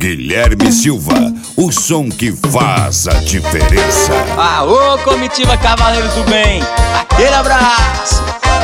Guilherme Silva, o som que faz a diferença. Aô, comitiva Cavaleiros do Bem, aquele abraço.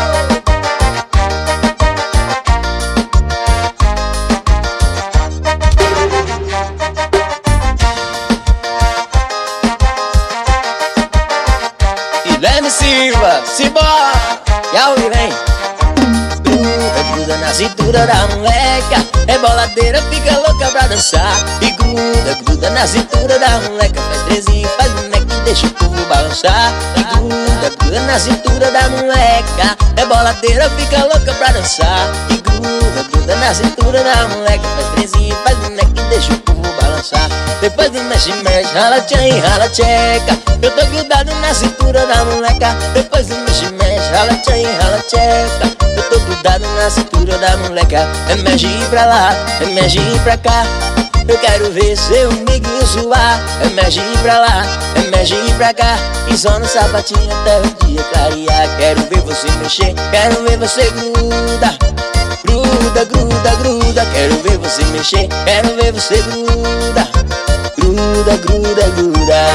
Guilherme Silva, simbora, e ao vem. Gruda na cintura da moleca, é boladeira, fica louca pra dançar. E gruda na cintura da moleca, faz trezinho, faz boneca e deixa o povo balançar. E gruda na cintura da moleca, é boladeira, fica louca pra dançar. E gruda na cintura da moleca, faz trezinho, faz boneca e deixa o povo balançar. Depois do mexe, rala tchan e rala tcheca, eu tô grudado na cintura da moleca. Depois do mexe, rala tchan e rala tcheca, eu tô grudado na cintura da moleca. É mexe pra lá, é mexe pra cá, eu quero ver seu amiguinho suar. É mexe pra lá, é mexe pra cá, e só no sapatinho até o dia clarear. Quero ver você mexer, quero ver você gruda. Gruda, gruda, gruda, quero ver você mexer, quero ver você gruda. Gruda, gruda, gruda.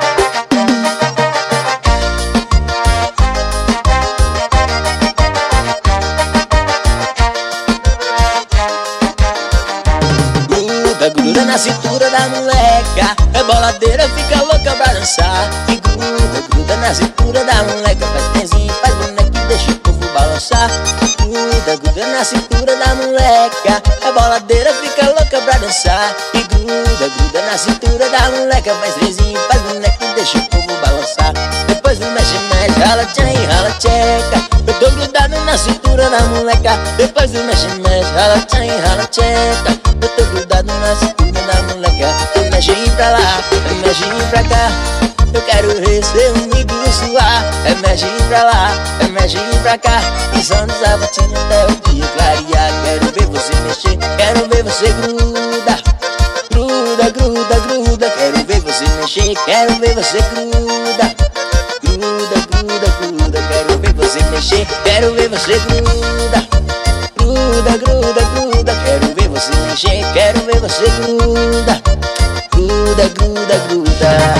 Gruda na cintura da moleca, é boladeira, fica louca pra dançar. E gruda na cintura da moleca, faz trenzinho, faz boneca e deixa o povo balançar. Gruda na cintura da moleca, é boladeira, fica louca pra dançar. E gruda na cintura da moleca, faz trenzinho, faz boneca e deixa o povo balançar. Depois do mexe, rala tchan e rala tcheca, eu tô grudado na cintura da moleca. Depois do mexe, rala tchan e rala tcheca, eu tô grudado na cintura da moleca. Eu mexe pra lá, eu mexe pra cá, eu quero ver seu amiguinho suar. É mexe pra lá, é mexe pra cá, e só no sapatinho até o dia clarear. Quero ver você mexer, quero ver você gruda. Gruda, gruda, gruda, quero ver você mexer, quero ver você gruda. Gruda, gruda, gruda, quero ver você mexer, quero ver você gruda. Gruda, gruda, gruda, quero ver você mexer, quero ver você gruda. Gruda, gruda, gruda.